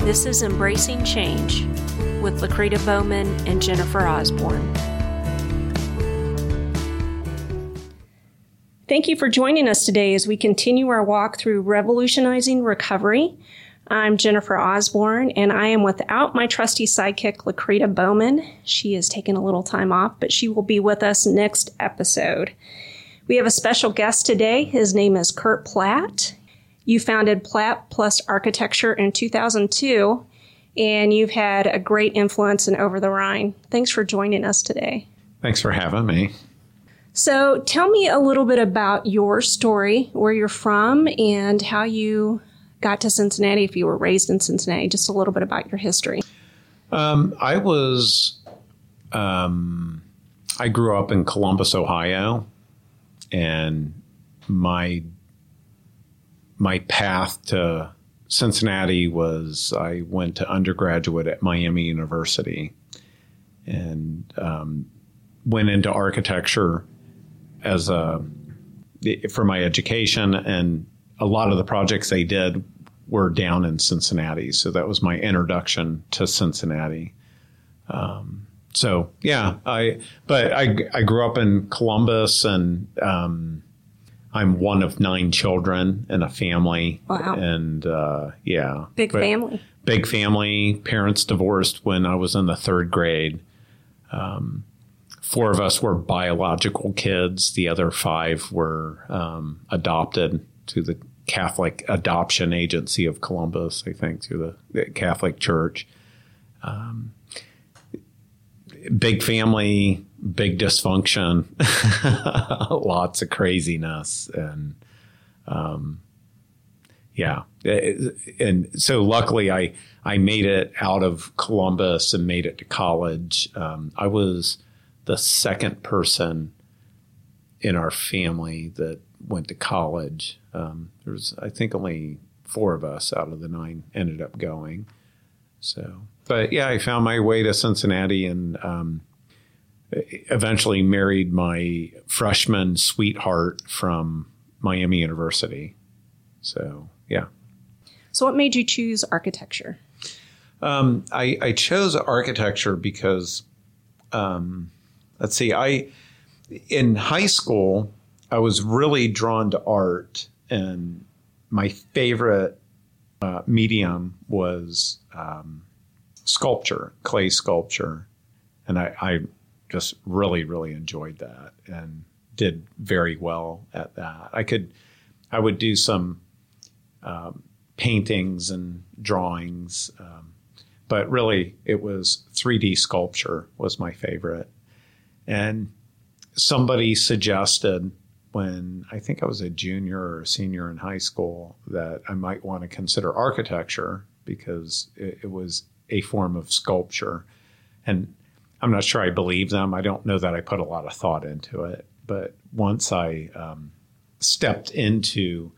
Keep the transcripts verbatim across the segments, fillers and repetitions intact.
This is Embracing Change with Lakrita Bowman and Jennifer Osborne. Thank you for joining us today as we continue our walk through Revolutionizing Recovery. I'm Jennifer Osborne, and I am without my trusty sidekick, Lakrita Bowman. She is taking a little time off, but she will be with us next episode. We have a special guest today. His name is Kurt Platt. You founded Platt Plus Architecture in two thousand two, and you've had a great influence in Over the Rhine. Thanks for joining us today. Thanks for having me. So tell me a little bit about your story, where you're from, and how you got to Cincinnati, if you were raised in Cincinnati. Just a little bit about your history. Um, I was, um, I grew up in Columbus, Ohio, and my my path to Cincinnati was I went to undergraduate at Miami University and um, went into architecture as a for my education, and a lot of the projects they did were down in Cincinnati. So that was my introduction to Cincinnati. Um, so yeah, I but I I grew up in Columbus, and um, I'm one of nine children in a family. Wow. And uh, yeah. Big but family. Big family. Parents divorced when I was in the third grade. Um, four of us were biological kids. The other five were um, adopted to the Catholic Adoption Agency of Columbus, I think, through the, the Catholic Church. Um, big family, big dysfunction, lots of craziness. And, um, yeah. And so luckily I, I made it out of Columbus and made it to college. Um, I was the second person in our family that went to college. Um, there was, I think, only four of us out of the nine ended up going. So, but yeah, I found my way to Cincinnati and um, eventually married my freshman sweetheart from Miami University. So, yeah. So what made you choose architecture? Um, I, I chose architecture because, um, let's see, I, in high school, I was really drawn to art, and my favorite uh, medium was um, sculpture, clay sculpture. And I, I just really, really enjoyed that and did very well at that. I could, I would do some um, paintings and drawings, um, but really it was three D sculpture was my favorite. And somebody suggested when I think I was a junior or a senior in high school that I might want to consider architecture because it, it was a form of sculpture. And I'm not sure I believe them. I don't know that I put a lot of thought into it. But once I um, stepped into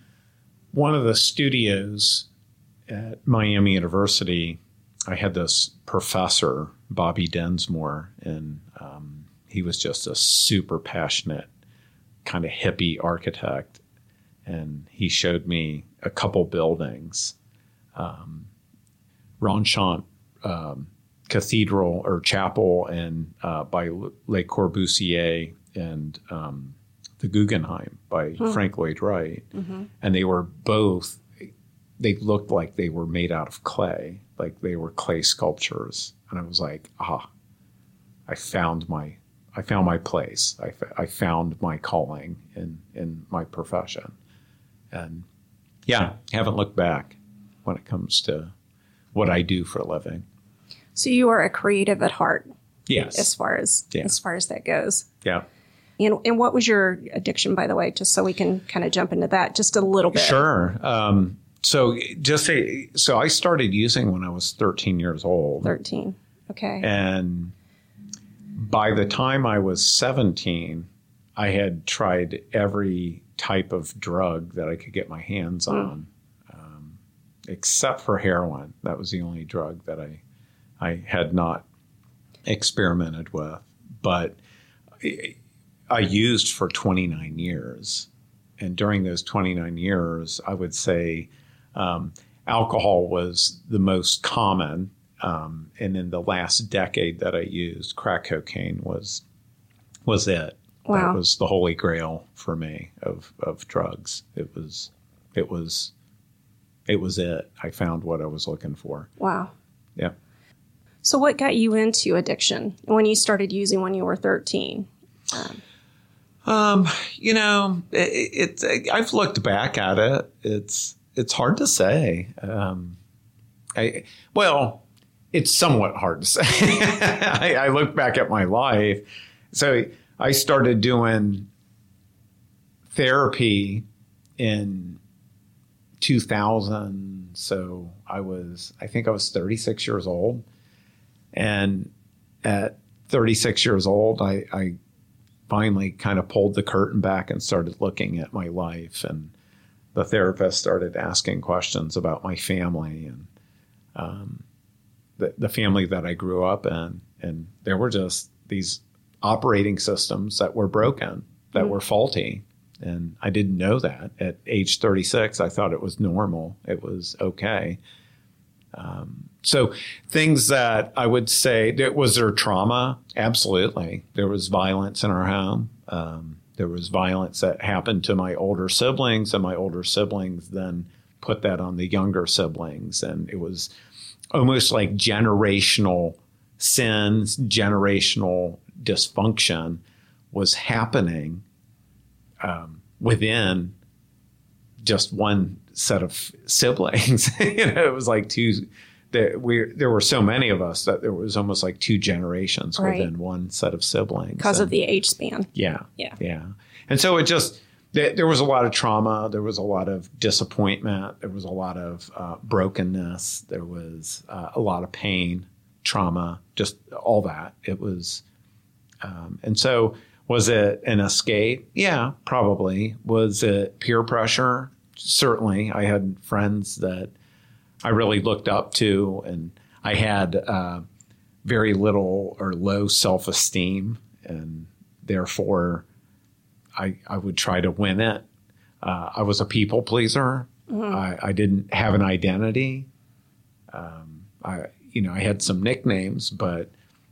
one of the studios at Miami University, I had this professor, Bobby Densmore, and um, he was just a super passionate kind of hippie architect. And he showed me a couple buildings, um, Ronchamp um, Cathedral or Chapel and uh, by Le Corbusier, and um, the Guggenheim by hmm. Frank Lloyd Wright. Mm-hmm. And they were both, they looked like they were made out of clay, like they were clay sculptures. And I was like, ah, I found my I found my place. I, f- I found my calling in, in my profession. And yeah, haven't looked back when it comes to what I do for a living. So you are a creative at heart. Yes. As far as, yeah. as far as that goes. Yeah. And, and what was your addiction, by the way, just so we can kind of jump into that just a little bit? Sure. Um, so just say, so I started using when I was thirteen years old. thirteen. Okay. And by the time I was seventeen, I had tried every type of drug that I could get my hands on, mm. um, except for heroin. That was the only drug that I, I had not experimented with. But I used for twenty-nine years. And during those twenty-nine years, I would say um, alcohol was the most common. Um, and in the last decade that I used, crack cocaine was was it. Wow. That was the holy grail for me of, of drugs. It was, it was, it was it. I found what I was looking for. Wow. Yeah. So what got you into addiction when you started using when you were thirteen? Um, um, you know, it, it, I've looked back at it. It's, it's hard to say. Um, I, well, it's somewhat hard to say. I, I look back at my life. So I started doing therapy in two thousand. So I was, I think I was thirty-six years old. And at thirty-six years old, I, I finally kind of pulled the curtain back and started looking at my life. And the therapist started asking questions about my family and um, the, the family that I grew up in. And there were just these operating systems that were broken, that mm-hmm. were faulty. And I didn't know that. At age thirty-six, I thought it was normal. It was okay. Um, so things that I would say, was there trauma? Absolutely. There was violence in our home. Um, there was violence that happened to my older siblings, and my older siblings then put that on the younger siblings. And it was almost like generational sins, generational dysfunction was happening um, within just one set of siblings. You know, it was like two. There, we there were so many of us that there was almost like two generations right. within one set of siblings because of the age span. Yeah, yeah, yeah. And so it just there, there was a lot of trauma. There was a lot of disappointment. There was a lot of uh, brokenness. There was uh, a lot of pain, trauma, just all that. It was, um, and so was it an escape? Yeah, probably. Was it peer pressure? Certainly. I had friends that I really looked up to, and I had uh, very little or low self-esteem, and therefore I, I would try to win it. Uh, I was a people pleaser. Mm-hmm. I, I didn't have an identity. Um, I, you know, I had some nicknames, but,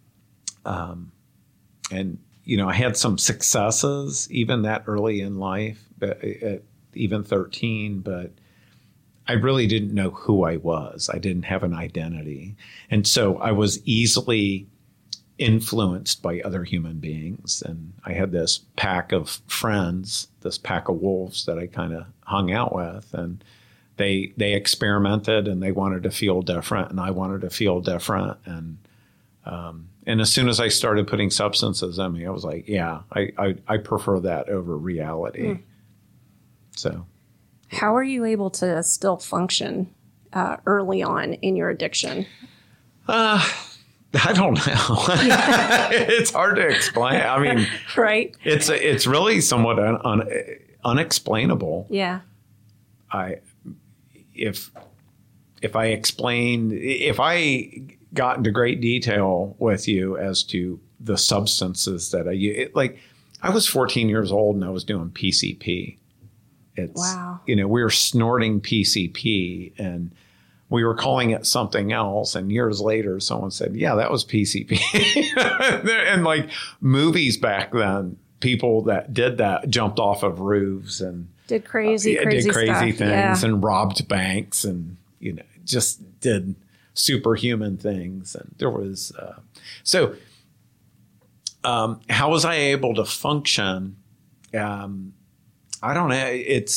um, and, you know, I had some successes even that early in life, but at even thirteen, but I really didn't know who I was. I didn't have an identity. And so I was easily influenced by other human beings. And I had this pack of friends, this pack of wolves that I kind of hung out with. And they they experimented, and they wanted to feel different, and I wanted to feel different. And um, and as soon as I started putting substances in me, I was like, yeah, I, I, I prefer that over reality. Mm. So. How are you able to still function uh, early on in your addiction? Uh, I don't know. It's hard to explain. I mean, right? It's it's really somewhat un, un, unexplainable. Yeah. I if if I explained if I got into great detail with you as to the substances that I use, like I was fourteen years old and I was doing P C P. It's, wow. You know, we were snorting P C P and we were calling it something else. And years later, someone said, yeah, that was P C P. And like movies back then, people that did that jumped off of roofs and did crazy, uh, crazy did crazy stuff. things Yeah. and robbed banks and, you know, just did superhuman things. And there was, uh, so um, how was I able to function? Um, I don't know. It's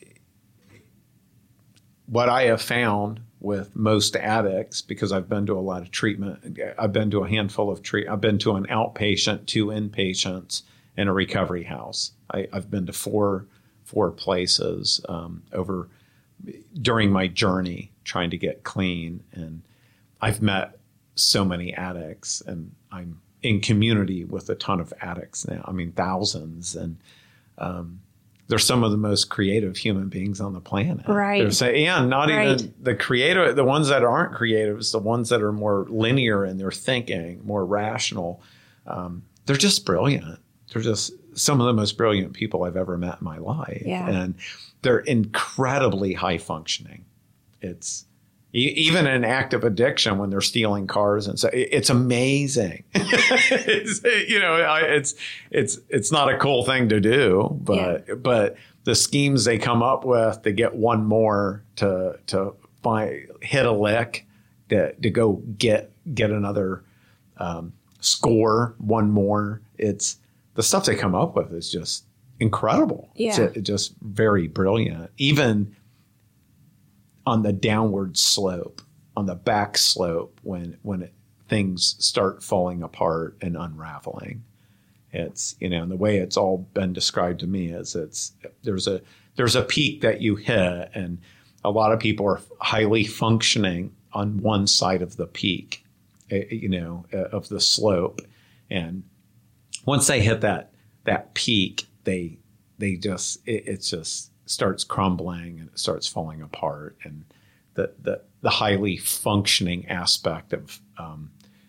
what I have found with most addicts, because I've been to a lot of treatment. I've been to a handful of treat. I've been to an outpatient, two inpatients, and a recovery house. I, I've been to four four places um, over during my journey trying to get clean, and I've met so many addicts, and I'm in community with a ton of addicts now. I mean, thousands, and um, they're some of the most creative human beings on the planet. Right. They're saying, yeah, not right. even the creative, the ones that aren't creative, it's the ones that are more linear in their thinking, more rational. Um, they're just brilliant. They're just some of the most brilliant people I've ever met in my life. Yeah. And they're incredibly high functioning. it's e- even an active addiction when they're stealing cars, and so it, it's amazing. it's, you know, I, it's it's it's not a cool thing to do, but yeah. but the schemes they come up with to get one more to to find hit a lick to to go get get another um, score, one more. It's the stuff they come up with is just incredible. Yeah. It's, it's just very brilliant. Even on the downward slope, on the back slope, when when it, things start falling apart and unraveling, it's, you know, and the way it's all been described to me is it's there's a there's a peak that you hit, and a lot of people are highly functioning on one side of the peak, you know, of the slope, and once they hit that that peak, they they just it, it just starts crumbling and it starts falling apart. And the the, the highly functioning aspect of um,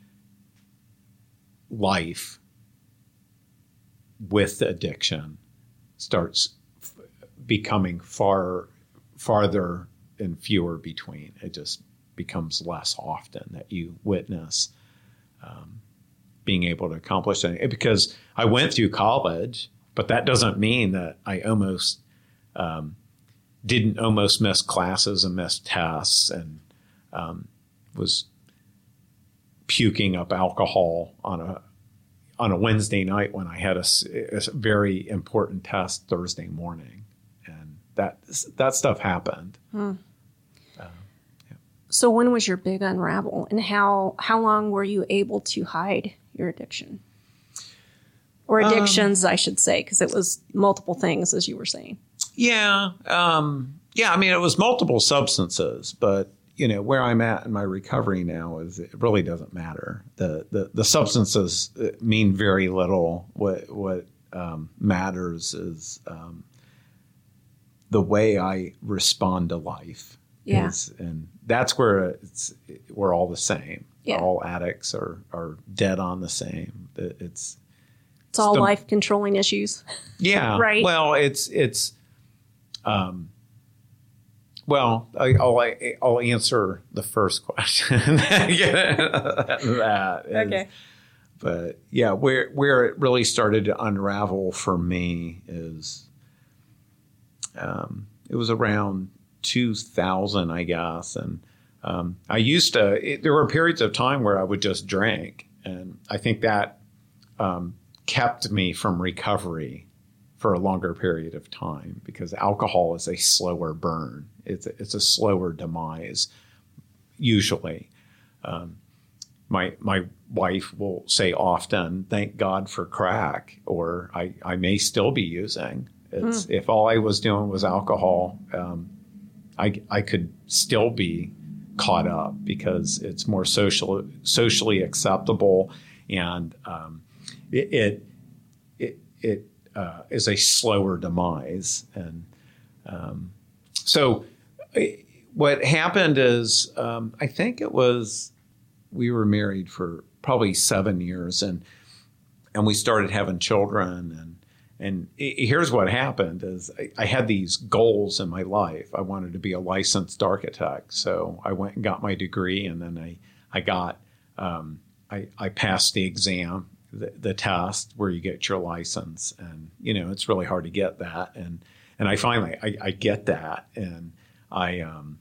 life with addiction starts f- becoming far farther and fewer between. It just becomes less often that you witness um, being able to accomplish anything. Because I went through college, but that doesn't mean that I almost um, didn't almost miss classes and miss tests and um, was puking up alcohol on a on a Wednesday night when I had a, a very important test Thursday morning, and that that stuff happened. Hmm. Uh, yeah. So when was your big unravel, and how how long were you able to hide your addiction? Or addictions, um, I should say, because it was multiple things, as you were saying. Yeah. Um, yeah, I mean, it was multiple substances, but, you know, where I'm at in my recovery now is it really doesn't matter. The the, the substances mean very little. What, what um, matters is um, the way I respond to life. Yeah. Is, and that's where it's, we're all the same. Yeah. All addicts are, are dead on the same. It's... It's all the, life controlling issues. Yeah. Right. Well, it's, it's, um, well, I, I'll, I'll answer the first question. that is, okay. But yeah, where, where it really started to unravel for me is, um, it was around two thousand, I guess. And, um, I used to, it, there were periods of time where I would just drink. And I think that, um, kept me from recovery for a longer period of time, because alcohol is a slower burn. It's a, it's a slower demise, usually. Um, my my wife will say often, "Thank God for crack," or I, I may still be using. It's, mm. If all I was doing was alcohol, um, I I could still be caught up because it's more social socially acceptable, and um, It it it, it uh, is a slower demise, and um, so it, what happened is um, I think it was we were married for probably seven years, and and we started having children, and and it, here's what happened is I, I had these goals in my life. I wanted to be a licensed architect, so I went and got my degree, and then I I got um, I, I passed the exam. The, the test where you get your license, and you know it's really hard to get that, and and I finally I, I get that, and I um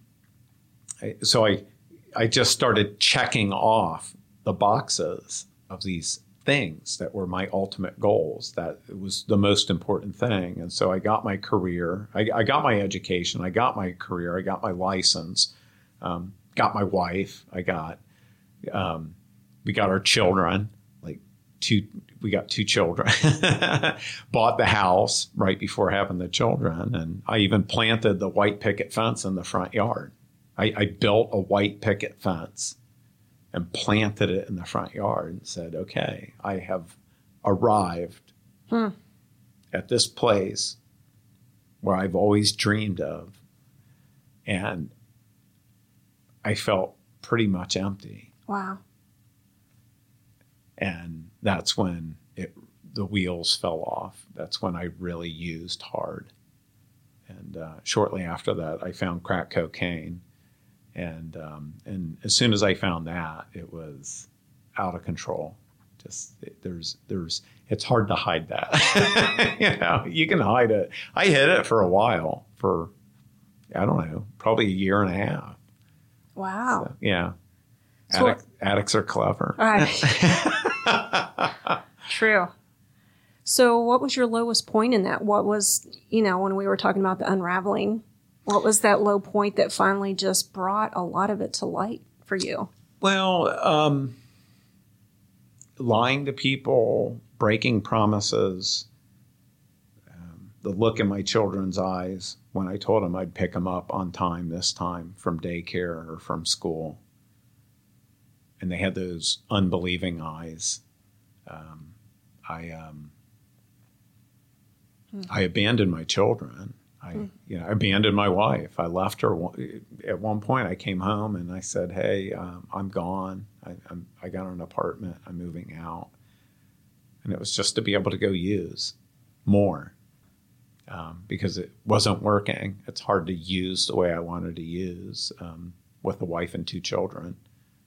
I, so I I just started checking off the boxes of these things that were my ultimate goals. That it was the most important thing, and so I got my career, I, I got my education, I got my career, I got my license, um, got my wife, I got um, we got our children. Two, we got two children, bought the house right before having the children. And I even planted the white picket fence in the front yard. I, I built a white picket fence and planted it in the front yard and said, okay, I have arrived hmm. at this place where I've always dreamed of. And I felt pretty much empty. Wow. And that's when it, the wheels fell off. That's when I really used hard. And uh, shortly after that, I found crack cocaine. And, um, and as soon as I found that, it was out of control. Just it, there's, there's, it's hard to hide that. You know, you can hide it. I hid it for a while for, I don't know, probably a year and a half. Wow. So, yeah. So Addict, addicts are clever. Uh, true. So what was your lowest point in that? What was, you know, when we were talking about the unraveling, what was that low point that finally just brought a lot of it to light for you? Well, um, lying to people, breaking promises, um, the look in my children's eyes when I told them I'd pick them up on time this time from daycare or from school. And they had those unbelieving eyes. Um, I um, hmm. I abandoned my children. I hmm. you know I abandoned my wife. I left her. At one point, I came home and I said, "Hey, um, I'm gone. I, I'm, I got an apartment. I'm moving out." And it was just to be able to go use more um, because it wasn't working. It's hard to use the way I wanted to use um, with a wife and two children.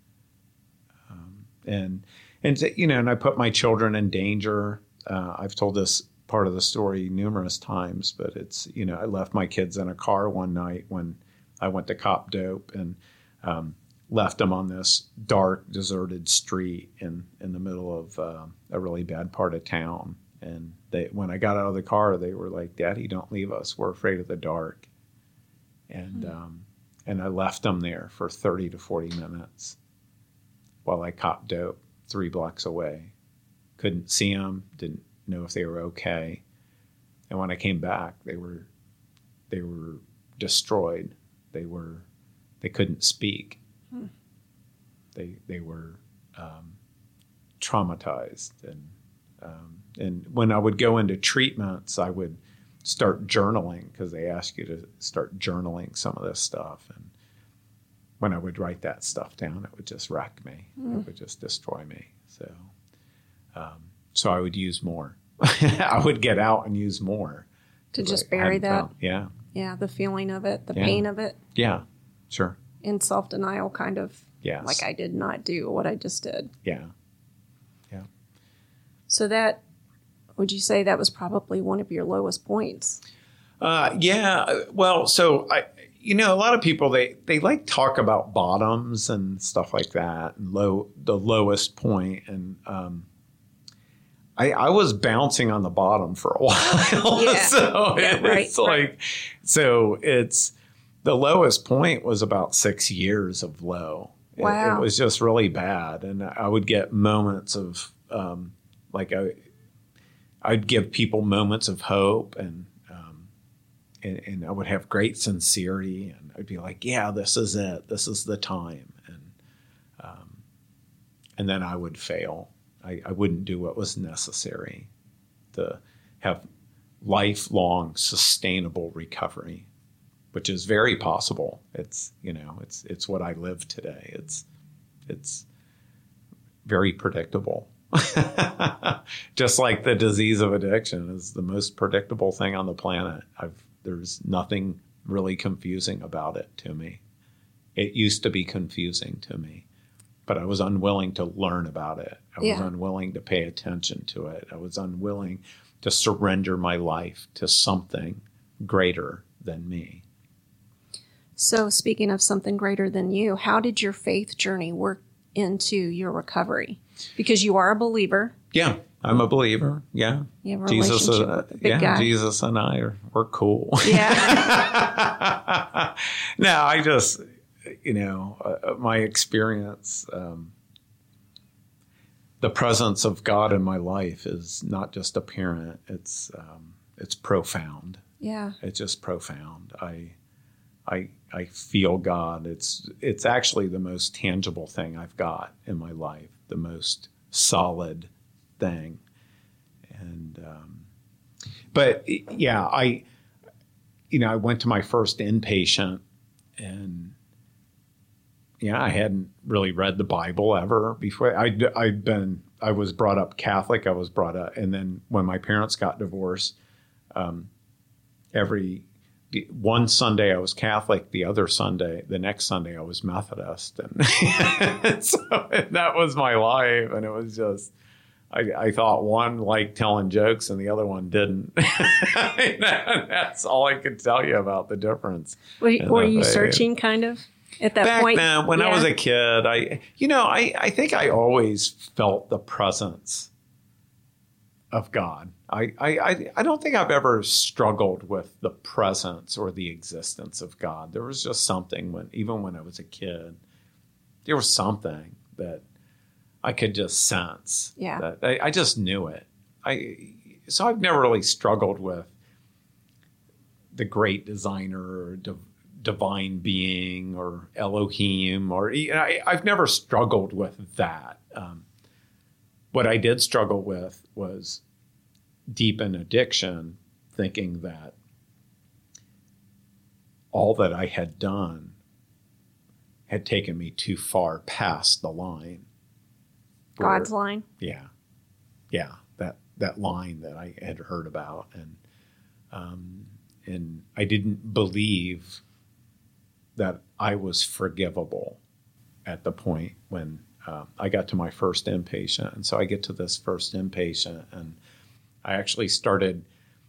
And, and you know, and I put my children in danger. Uh, I've told this part of the story numerous times, but it's, you know, I left my kids in a car one night when I went to cop dope and um, left them on this dark, deserted street in, in the middle of uh, a really bad part of town. And they, when I got out of the car, they were like, "Daddy, don't leave us. We're afraid of the dark." And, mm-hmm. um, and I left them there for thirty to forty minutes. While I copped dope three blocks away. Couldn't see them, didn't know if they were okay. And when I came back, they were they were destroyed. They were they couldn't speak. Hmm. They they were um, traumatized. And um, and when I would go into treatments, I would start journaling because they ask you to start journaling some of this stuff. And when I would write that stuff down, it would just wreck me. Mm. It would just destroy me. So, um, so I would use more. I would get out and use more to just bury that. Felt, yeah, yeah, the feeling of it, the yeah. pain of it. Yeah, sure. In self-denial, kind of. Yes. Like I did not do what I just did. Yeah, yeah. So that, would you say that was probably one of your lowest points? Uh, yeah. Well, so I. You know, a lot of people, they, they like talk about bottoms and stuff like that, and low the lowest point. And um, I, I was bouncing on the bottom for a while. Yeah. so yeah, it's right, like, right. so it's, the lowest point was about six years of low. Wow. It, it was just really bad. And I would get moments of, um, like, I, I'd give people moments of hope and, And, and I would have great sincerity, and I'd be like, "Yeah, this is it. This is the time." And um, and then I would fail. I, I wouldn't do what was necessary to have lifelong sustainable recovery, which is very possible. It's you know, it's it's what I live today. It's it's very predictable. Just like the disease of addiction is the most predictable thing on the planet. I've There's nothing really confusing about it to me. It used to be confusing to me, but I was unwilling to learn about it. I yeah. was unwilling to pay attention to it. I was unwilling to surrender my life to something greater than me. So speaking of something greater than you, how did your faith journey work into your recovery? Because you are a believer. Yeah. I'm a believer. Yeah. You have a Jesus, relationship uh, with the big yeah, guy. Jesus and I are, we're cool. Yeah. No, I just, you know, uh, my experience, um, the presence of God in my life is not just apparent. It's, um, it's profound. Yeah. It's just profound. I, I, I feel God. It's, it's actually the most tangible thing I've got in my life, the most solid thing. And, um, but yeah, I, you know, I went to my first inpatient and yeah, I hadn't really read the Bible ever before. I'd, I'd been, I was brought up Catholic. I was brought up. And then when my parents got divorced, um, every one Sunday I was Catholic, the other Sunday, the next Sunday I was Methodist. And so that was my life. And it was just, I, I thought one liked telling jokes and the other one didn't. That's all I could tell you about the difference. Were, were you faith. searching kind of at that Back point? then, when yeah. I was a kid, I, you know, I, I think I always felt the presence of God. I, I, I don't think I've ever struggled with the presence or the existence of God. There was just something when, even when I was a kid, there was something that I could just sense. Yeah. That I, I just knew it. I so I've never really struggled with the great designer or div, divine being or Elohim or you know, I, I've never struggled with that. Um, what I did struggle with was deep in addiction, thinking that all that I had done had taken me too far past the line. Where, God's line? Yeah. Yeah. That that line that I had heard about. And um, and I didn't believe that I was forgivable at the point when uh, I got to my first inpatient. And so I get to this first inpatient and I actually started,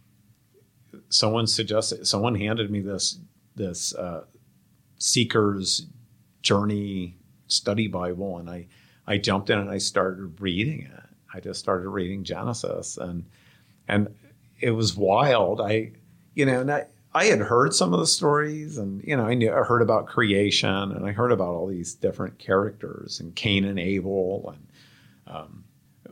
someone suggested, someone handed me this, this uh, Seeker's Journey study Bible, and I, I jumped in and I started reading it. I just started reading Genesis, and and it was wild. I, you know, and I, I had heard some of the stories, and, you know, I knew, I heard about creation, and I heard about all these different characters, and Cain and Abel, and um,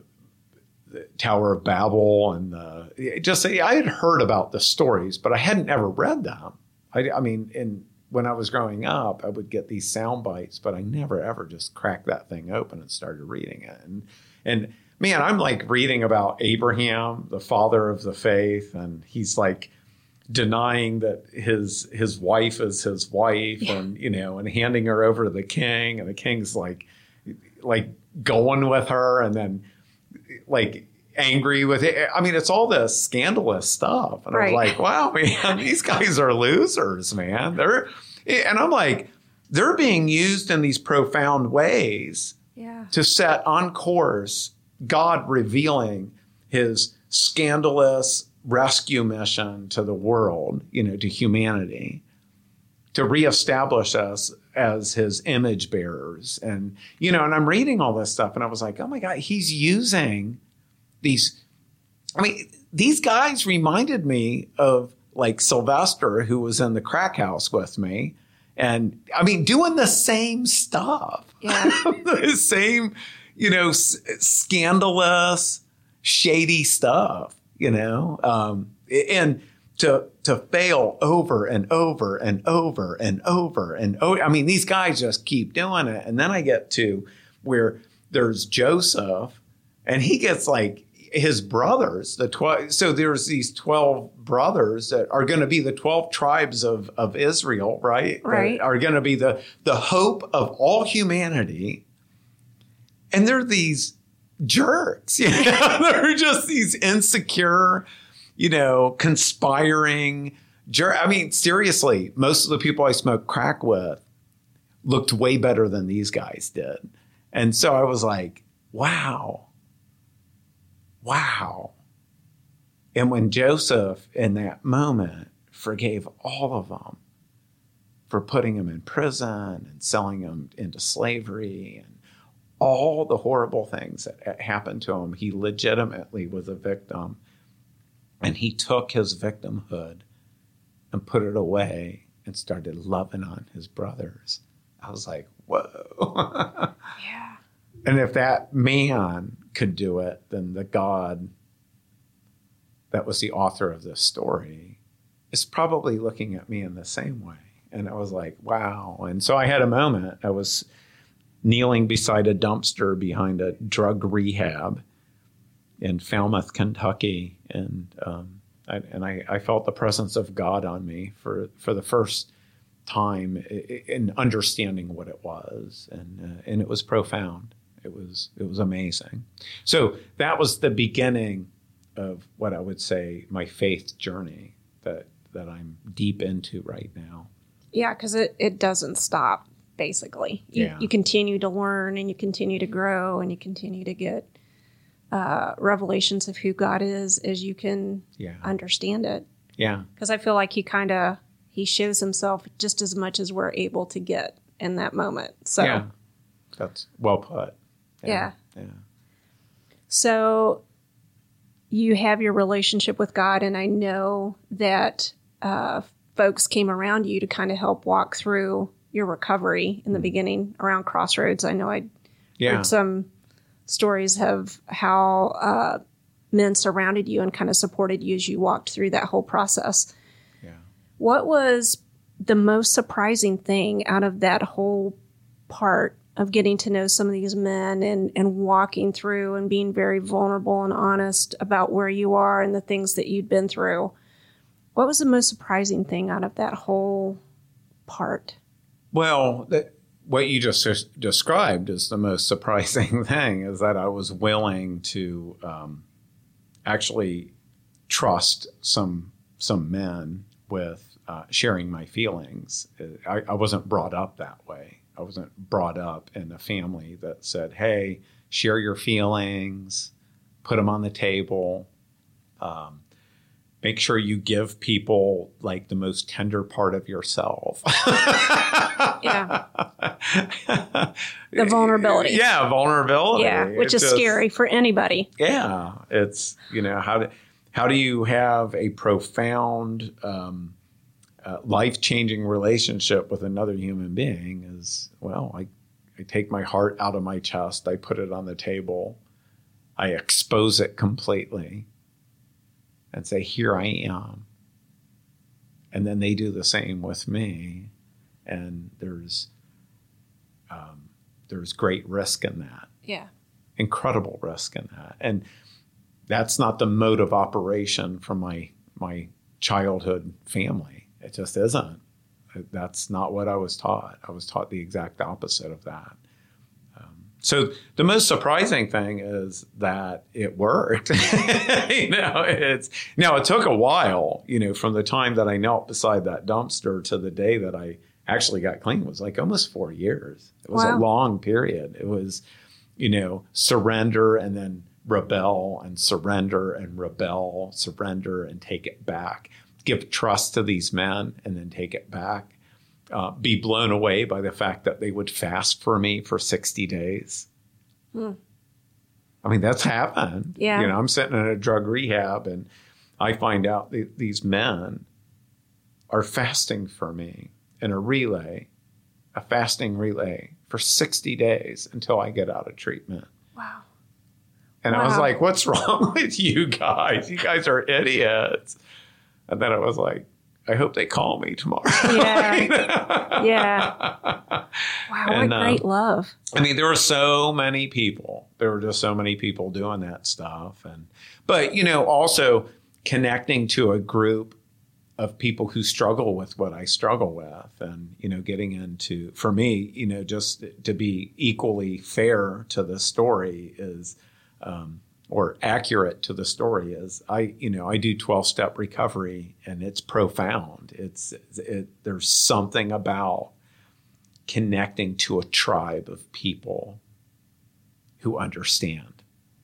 the Tower of Babel, and the, just I had heard about the stories, but I hadn't ever read them. I, I mean, in when I was growing up, I would get these sound bites, but I never ever just cracked that thing open and started reading it. And and man, I'm like reading about Abraham, the father of the faith, and he's like denying that his his wife is his wife, yeah. and you know, and handing her over to the king, and the king's like like going with her, and then like angry with it. I mean, it's all this scandalous stuff. And right. I was like, wow, man, these guys are losers, man. They're, and I'm like, they're being used in these profound ways yeah. to set on course God revealing his scandalous rescue mission to the world, you know, to humanity, to reestablish us as his image bearers. And, you know, and I'm reading all this stuff and I was like, oh my God, he's using these, I mean, these guys reminded me of like Sylvester, who was in the crack house with me. And I mean, doing the same stuff, yeah. the same, you know, s- scandalous, shady stuff, you know, um, and to, to fail over and over and over and over and over. I mean, these guys just keep doing it. And then I get to where there's Joseph and he gets like, his brothers, the twelve. So there's these twelve brothers that are going to be the twelve tribes of, of Israel, right? Right. That are going to be the, the hope of all humanity. And they're these jerks. You know? They're just these insecure, you know, conspiring jerks. I mean, seriously, most of the people I smoked crack with looked way better than these guys did. And so I was like, wow. Wow. And when Joseph in that moment forgave all of them for putting him in prison and selling him into slavery and all the horrible things that happened to him, he legitimately was a victim. And he took his victimhood and put it away and started loving on his brothers. I was like, whoa. Yeah. And if that man could do it, then the God that was the author of this story is probably looking at me in the same way. And I was like, wow. And so I had a moment. I was kneeling beside a dumpster behind a drug rehab in Falmouth, Kentucky. And um, I, and I, I felt the presence of God on me for, for the first time in understanding what it was. And, uh, and it was profound. It was it was amazing. So that was the beginning of what I would say my faith journey that that I'm deep into right now. Yeah, because it, it doesn't stop, basically. You, Yeah. you continue to learn and you continue to grow and you continue to get uh, revelations of who God is as you can Yeah. understand it. Yeah. Because I feel like he kind of, he shows himself just as much as we're able to get in that moment. So, Yeah. That's well put. Yeah. Yeah. So you have your relationship with God, and I know that uh, folks came around you to kind of help walk through your recovery in the beginning around Crossroads. I know I Yeah. heard some stories of how uh, men surrounded you and kind of supported you as you walked through that whole process. Yeah. What was the most surprising thing out of that whole part of getting to know some of these men and, and walking through and being very vulnerable and honest about where you are and the things that you'd been through? What was the most surprising thing out of that whole part? Well, the, what you just des- described is the most surprising thing, is that I was willing to um, actually trust some some men with uh, sharing my feelings. I, I wasn't brought up that way. I wasn't brought up in a family that said, hey, share your feelings, put them on the table. Um, make sure you give people like the most tender part of yourself. Yeah. The vulnerability. Yeah, vulnerability. Yeah, which It's is just, scary for anybody. Yeah, it's, you know, how do, how do you have a profound, um, uh, life-changing relationship with another human being is, well, I, I take my heart out of my chest, I put it on the table, I expose it completely and say, here I am. And then they do the same with me. And there's um, there's great risk in that. Yeah. Incredible risk in that. And that's not the mode of operation from my my childhood family. It just isn't. That's not what I was taught. I was taught the exact opposite of that. Um, so the most surprising thing is that it worked. you know, it's now it took a while, you know, from the time that I knelt beside that dumpster to the day that I actually got clean was like almost four years. It was Wow. a long period. It was, you know, surrender and then rebel and surrender and rebel, surrender and take it back. Give trust to these men and then take it back. Uh, be blown away by the fact that they would fast for me for sixty days. Hmm. I mean, that's happened. Yeah. You know, I'm sitting in a drug rehab and I find out th- these men are fasting for me in a relay, a fasting relay for sixty days until I get out of treatment. Wow. And I was Wow. like, what's wrong with you guys? You guys are idiots. And then I was like, I hope they call me tomorrow. Yeah. Yeah. Wow, And, what uh, great love. I mean, there were so many people. There were just so many people doing that stuff. And but, you know, also connecting to a group of people who struggle with what I struggle with and, you know, getting into, for me, you know, just to be equally fair to the story is, um, or accurate to the story is I, you know, I do twelve-step recovery and it's profound. It's, it, there's something about connecting to a tribe of people who understand,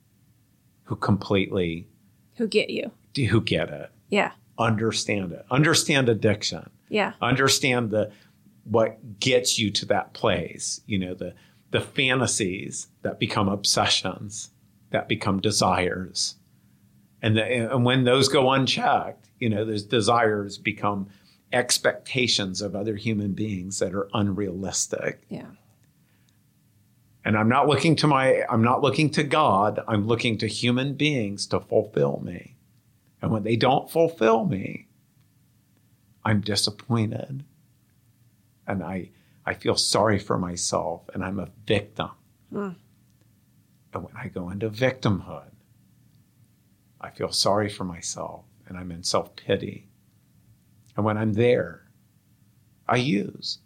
who completely, Who get you. who get it, Yeah. understand it, understand addiction, Yeah. understand the, what gets you to that place, you know, the, the fantasies that become obsessions, that become desires. And, the, and when those go unchecked, you know, those desires become expectations of other human beings that are unrealistic. Yeah. And I'm not looking to my, I'm not looking to God. I'm looking to human beings to fulfill me. And when they don't fulfill me, I'm disappointed. And I, I feel sorry for myself and I'm a victim. Mm. And when I go into victimhood, I feel sorry for myself and I'm in self-pity. And when I'm there, I use.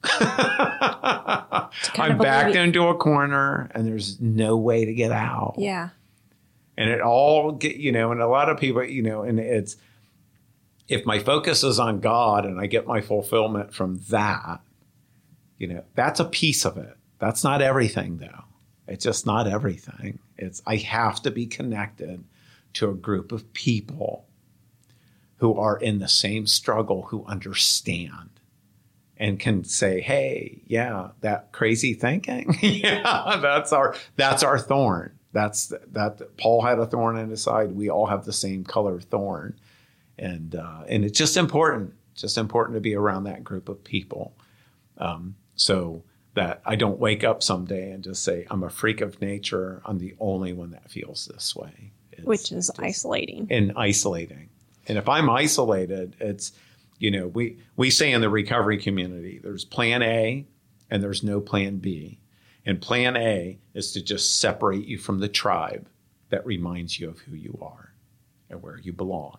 I'm of a backed movie. into a corner and there's no way to get out. Yeah. And it all get, you know, and a lot of people, you know, and it's, if my focus is on God and I get my fulfillment from that, you know, that's a piece of it. That's not everything, though. It's just not everything. It's I have to be connected to a group of people who are in the same struggle, who understand and can say, hey, yeah, that crazy thinking. yeah, that's our that's our thorn. That's that Paul had a thorn in his side. We all have the same color thorn. And uh, and it's just important, just important to be around that group of people. Um, so that I don't wake up someday and just say, I'm a freak of nature. I'm the only one that feels this way. It's, Which is isolating. And isolating. And if I'm isolated, it's, you know, we, we say in the recovery community, there's plan A and there's no plan B. And plan A is to just separate you from the tribe that reminds you of who you are and where you belong.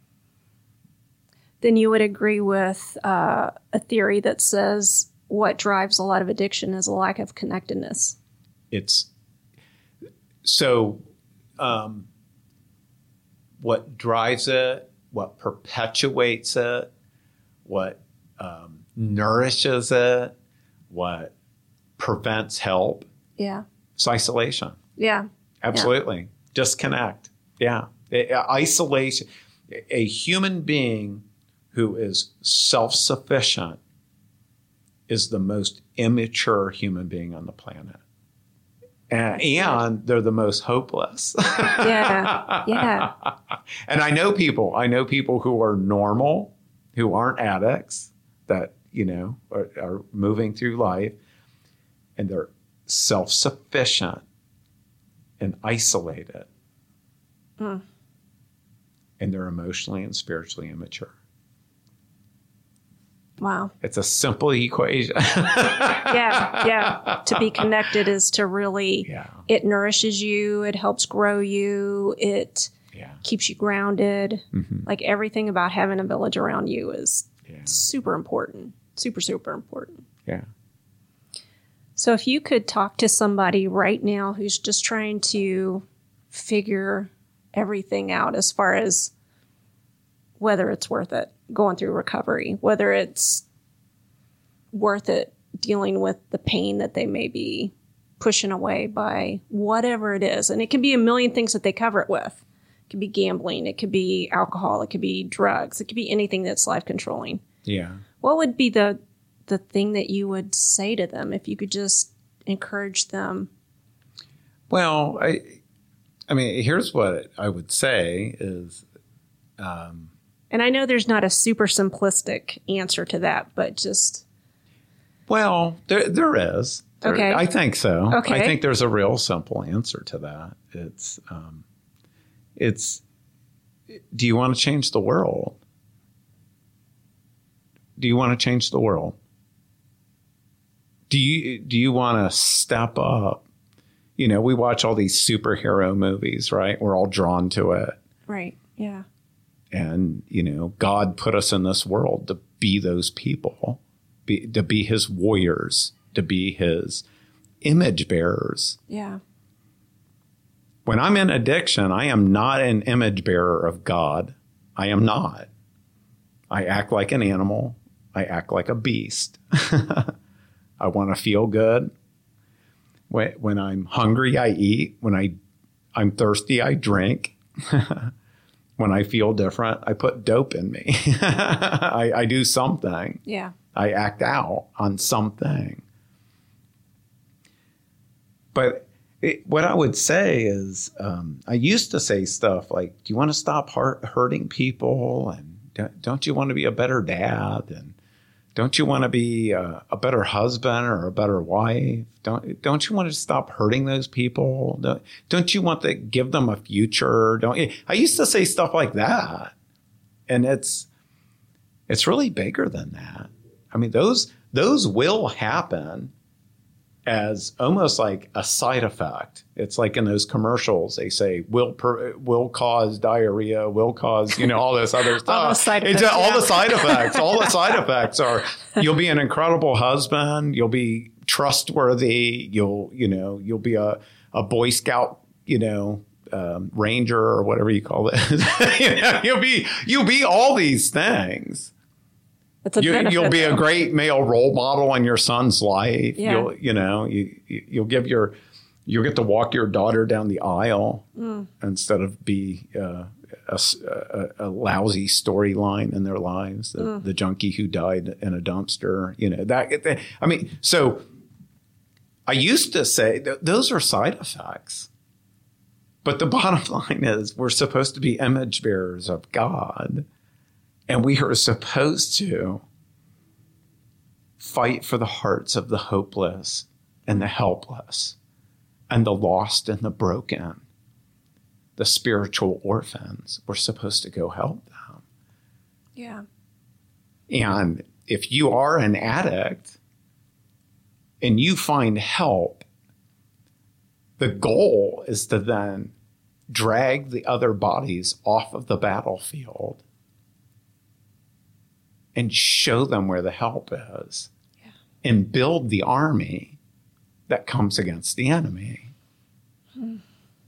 Then you would agree with uh, a theory that says what drives a lot of addiction is a lack of connectedness. It's so um, what drives it, what perpetuates it, what um, nourishes it, what prevents help. Yeah. It's isolation. Yeah. Absolutely. Yeah. Disconnect. Yeah. Isolation. A human being who is self-sufficient is the most immature human being on the planet. And, and they're the most hopeless. Yeah. Yeah. And I know people, I know people who are normal, who aren't addicts, that, you know, are, are moving through life, and they're self-sufficient and isolated. Mm. And they're emotionally and spiritually immature. Wow. It's a simple equation. yeah, yeah. To be connected is to really, yeah. It nourishes you, it helps grow you, it yeah. keeps you grounded. Mm-hmm. Like everything about having a village around you is yeah. super important. Super, super important. Yeah. So if you could talk to somebody right now who's just trying to figure everything out as far as whether it's worth it going through recovery, whether it's worth it dealing with the pain that they may be pushing away by whatever it is. And it can be a million things that they cover it with. It could be gambling. It could be alcohol. It could be drugs. It could be anything that's life controlling. Yeah. What would be the the thing that you would say to them if you could just encourage them? Well, I, I mean, here's what I would say is, um, and I know there's not a super simplistic answer to that, but just. Well, there there is. There, okay. I think so. Okay. I think there's a real simple answer to that. It's, um, it's, do you want to change the world? Do you want to change the world? Do you, do you want to step up? You know, we watch all these superhero movies, right? We're all drawn to it. Right. Yeah. And, you know, God put us in this world to be those people, be, to be his warriors, to be his image bearers. Yeah. When I'm in addiction, I am not an image bearer of God. I am not. I act like an animal. I act like a beast. I want to feel good. When, when I'm hungry, I eat. When I, I'm thirsty, I drink. When I feel different, I put dope in me. I, I do something. Yeah. I act out on something. But it, what I would say is, um, I used to say stuff like, do you want to stop hurt, hurting people? And don't, don't you want to be a better dad? And don't you want to be a, a better husband or a better wife? Don't don't you want to stop hurting those people? Don't, don't you want to give them a future? Don't you? I used to say stuff like that, and it's it's really bigger than that. I mean, those those will happen as almost like a side effect. It's like in those commercials, they say will per, will cause diarrhea, will cause, you know, all this other stuff. all the side effects. It's, all yeah. the side effects. All the side effects are you'll be an incredible husband, you'll be trustworthy, you'll, you know, you'll be a, a Boy Scout, you know, um, ranger or whatever you call it. You know, you'll be you'll be all these things. It's a you, benefit, you'll be though. a great male role model in your son's life. Yeah. You'll you know you you'll give your you'll get to walk your daughter down the aisle mm. instead of be uh, a, a, a lousy storyline in their lives. The, mm. the junkie who died in a dumpster. You know that, that. I mean, so I used to say th- those are side effects. But the bottom line is we're supposed to be image bearers of God, and we are supposed to fight for the hearts of the hopeless and the helpless and the lost and the broken, the spiritual orphans. We're supposed to go help them. Yeah. And if you are an addict and you find help, the goal is to then drag the other bodies off of the battlefield and show them where the help is, yeah. and build the army that comes against the enemy. Hmm.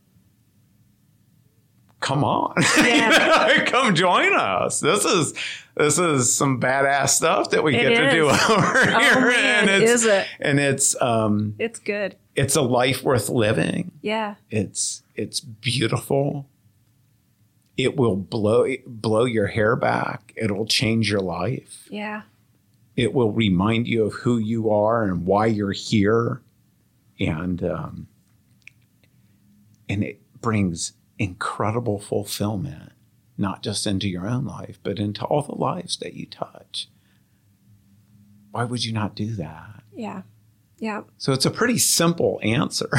Come on. Yeah. Come join us. This is this is some badass stuff that we it get is. to do over oh, here. Man, and it's, is it? And it's um it's good. It's a life worth living. Yeah. It's it's beautiful. It will blow blow your hair back. It'll change your life. Yeah. It will remind you of who you are and why you're here. And um, and it brings incredible fulfillment, not just into your own life, but into all the lives that you touch. Why would you not do that? Yeah. Yeah. So it's a pretty simple answer.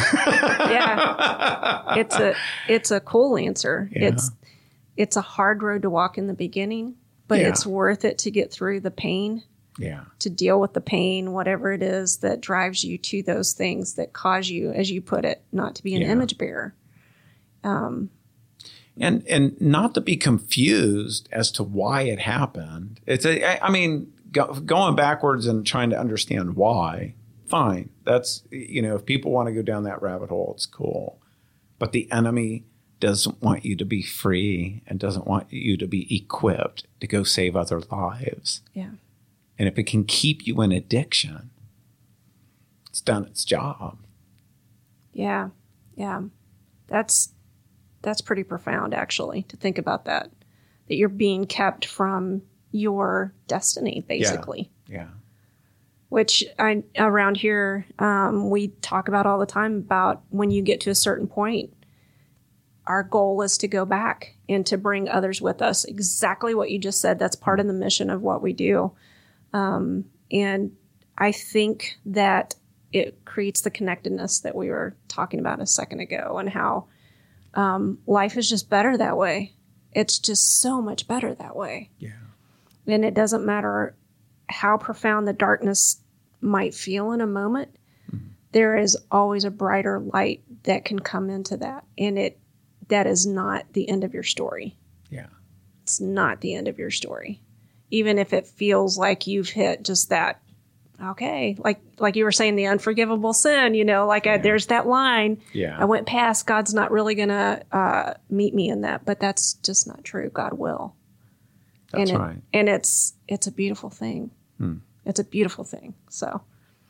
Yeah. It's a it's a cool answer. Yeah. It's it's a hard road to walk in the beginning, but Yeah. it's worth it to get through the pain. Yeah. To deal with the pain, whatever it is that drives you to those things that cause you, as you put it, not to be an Yeah. image bearer. Um, and and not to be confused as to why it happened. It's a, I mean, go, going backwards and trying to understand why, fine. That's, you know, if people want to go down that rabbit hole, it's cool. But the enemy doesn't want you to be free and doesn't want you to be equipped to go save other lives. Yeah. And if it can keep you in addiction, it's done its job. Yeah. Yeah. That's that's pretty profound, actually, to think about that. That you're being kept from your destiny, basically. Yeah. yeah. Which I around here, um, we talk about all the time about when you get to a certain point, our goal is to go back and to bring others with us. Exactly what you just said. That's part of the mission of what we do. Um, and I think that it creates the connectedness that we were talking about a second ago, and how um, life is just better that way. It's just so much better that way. Yeah. And it doesn't matter how profound the darkness might feel in a moment. Mm-hmm. There is always a brighter light that can come into that. And it that is not the end of your story. Yeah. It's not the end of your story. Even if it feels like you've hit just that, okay, like like you were saying, the unforgivable sin, you know, like yeah. I, there's that line. Yeah. I went past, God's not really going to uh, meet me in that, but that's just not true. God will. That's and it, right. And it's it's a beautiful thing. Hmm. It's a beautiful thing. So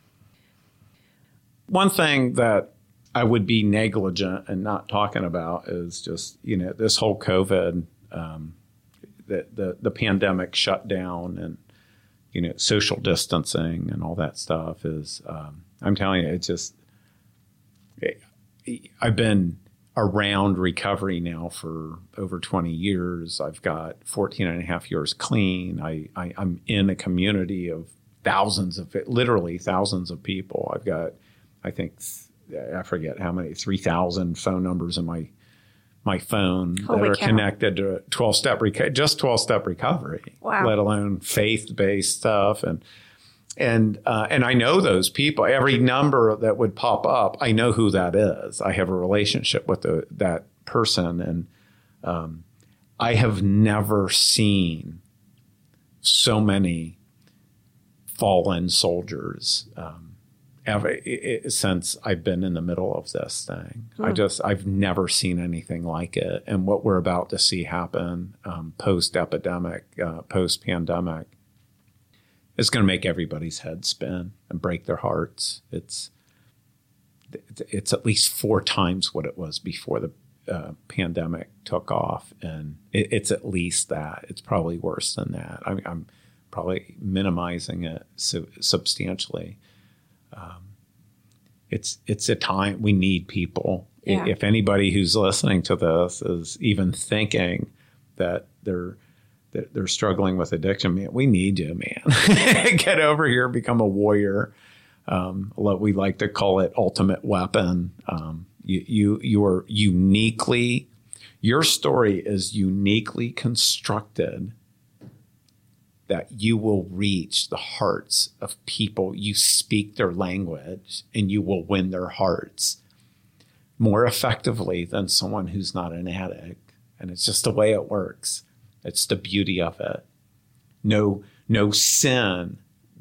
one thing that I would be negligent and not talking about is just, you know, this whole COVID, um, the, the, the pandemic shut down and, you know, social distancing and all that stuff is, um, I'm telling you, it's just, it, I've been around recovery now for over twenty years. I've got fourteen and a half years clean. I, I, I'm in a community of thousands of, literally thousands of people. I've got, I think, I forget how many, three thousand phone numbers in my my phone Holy that are cow. Connected to twelve-step reco- just twelve-step recovery, wow. let alone faith-based stuff. And and uh, and I know those people. Every number that would pop up, I know who that is. I have a relationship with the, that person, and um, I have never seen so many fallen soldiers um, ever, since I've been in the middle of this thing. Mm. I just, I've never seen anything like it. And what we're about to see happen um, post-epidemic, uh, post-pandemic, is going to make everybody's head spin and break their hearts. It's, it's at least four times what it was before the uh, pandemic took off. And it, it's at least that. It's probably worse than that. I mean, I'm probably minimizing it su- substantially. Um, it's it's a time we need people. Yeah. If anybody who's listening to this is even thinking that they're that they're struggling with addiction, man, we need you, man. Get over here, become a warrior. Um, we like to call it ultimate weapon. Um, you you you are uniquely, your story is uniquely constructed that you will reach the hearts of people. You speak their language and you will win their hearts more effectively than someone who's not an addict. And it's just the way it works. It's the beauty of it. No, no sin,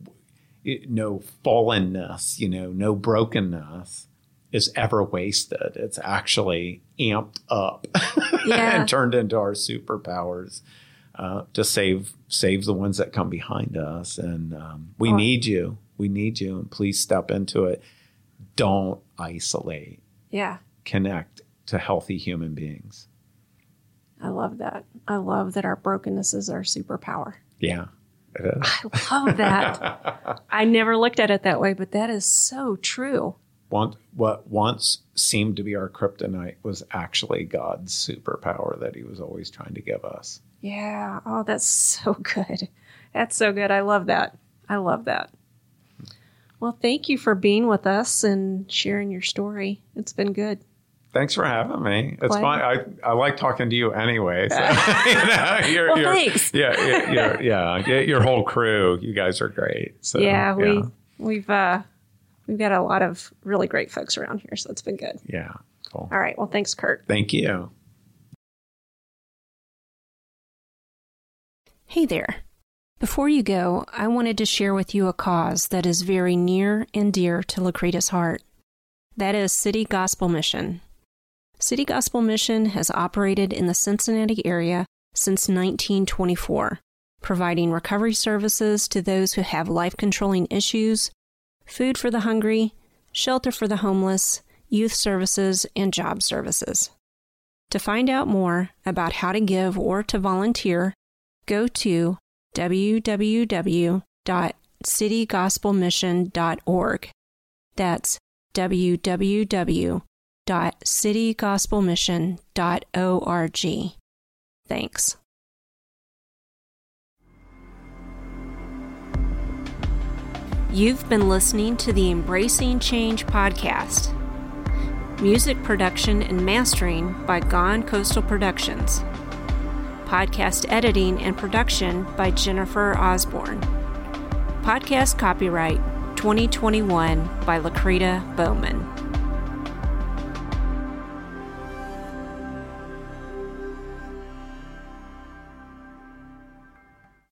no fallenness, you know, no brokenness is ever wasted. It's actually amped up Yeah. and turned into our superpowers. Uh, to save save the ones that come behind us. And um, we oh. need you. We need you. And please step into it. Don't isolate. Yeah. Connect to healthy human beings. I love that. I love that our brokenness is our superpower. Yeah, it is. I love that. I never looked at it that way, but that is so true. One, what once seemed to be our kryptonite was actually God's superpower that he was always trying to give us. Yeah. Oh, that's so good. That's so good. I love that. I love that. Well, thank you for being with us and sharing your story. It's been good. Thanks for having me. It's Glad. fun. I, I like talking to you anyway. So, you know, you're, well, you're, thanks. Yeah, you're, you're, yeah, your whole crew. You guys are great. So, yeah, we yeah. we've uh, we've got a lot of really great folks around here, so it's been good. Yeah, cool. All right. Well, thanks, Kurt. Thank you. Hey there. Before you go, I wanted to share with you a cause that is very near and dear to Lakrita's heart. That is City Gospel Mission. City Gospel Mission has operated in the Cincinnati area since nineteen twenty-four, providing recovery services to those who have life-controlling issues, food for the hungry, shelter for the homeless, youth services, and job services. To find out more about how to give or to volunteer, go to w w w dot city gospel mission dot org. That's w w w dot city gospel mission dot org. Thanks. You've been listening to the Embracing Change podcast. Music production and mastering by Gone Coastal Productions. Podcast editing and production by Jennifer Osborne. Podcast copyright twenty twenty-one by Lakrita Bowman.